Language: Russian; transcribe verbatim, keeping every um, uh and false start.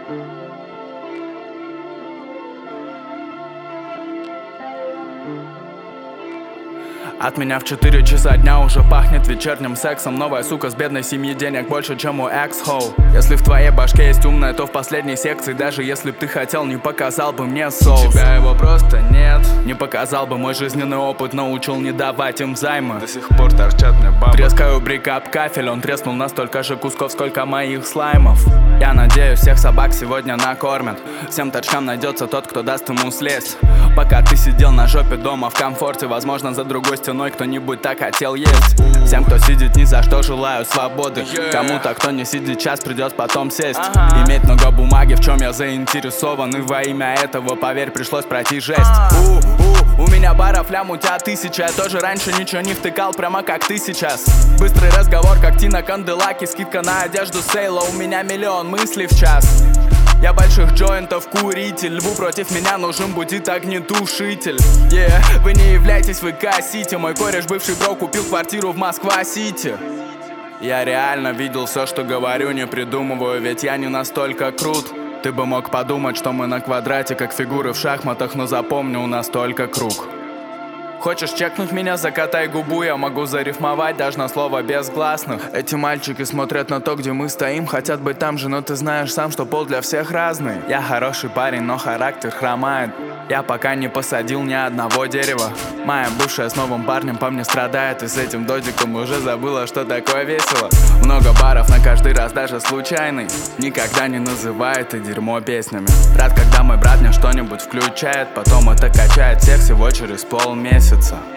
От меня в четыре часа дня уже пахнет вечерним сексом. Новая сука с бедной семьи, денег больше, чем у экс-хоу. Если в твоей башке есть умная, то в последней секции. Даже если б ты хотел, не показал бы мне соус. У тебя его просто нет. Не показал бы мой жизненный опыт, научил не давать им займы. До сих пор торчат мне бабы. Трескаю брик об кафель, он треснул на столько же кусков, сколько моих слаймов. Я надеюсь, всех собак сегодня накормят. Всем точкам найдется тот, кто даст ему слезть. Пока ты сидел на жопе дома в комфорте, возможно, за другой стеной кто-нибудь так хотел есть. Всем, кто сидит ни за что, желаю свободы. Кому-то, кто не сидит час, придется потом сесть. Иметь много бумаги, в чем я заинтересован. И во имя этого, поверь, пришлось пройти жесть. У, у, у меня баров лям, у тебя тысяча. Я тоже раньше ничего не втыкал, прямо как ты сейчас. Быстрый разговор, как Тина Канделаки. Скидка на одежду Сейла, у меня миллион мыслей в час. Я больших джойнтов куритель. Льву против меня нужен будет огнетушитель. Yeah. Вы не являетесь ВК-сити. Мой кореш, бывший бро, купил квартиру в Москва-сити. Я реально видел все, что говорю, не придумываю. Ведь я не настолько крут. Ты бы мог подумать, что мы на квадрате, как фигуры в шахматах. Но запомни, у нас только круг. Хочешь чекнуть меня, закатай губу. Я могу зарифмовать даже на слово без гласных. Эти мальчики смотрят на то, где мы стоим. Хотят быть там же, но ты знаешь сам, что пол для всех разный. Я хороший парень, но характер хромает. Я пока не посадил ни одного дерева. Моя бывшая с новым парнем по мне страдает. И с этим додиком уже забыла, что такое весело. Много баров на каждый раз, даже случайный. Никогда не называй это дерьмо песнями. Рад, когда мой брат мне что-нибудь включает. Потом это качает всех всего через полмесяца.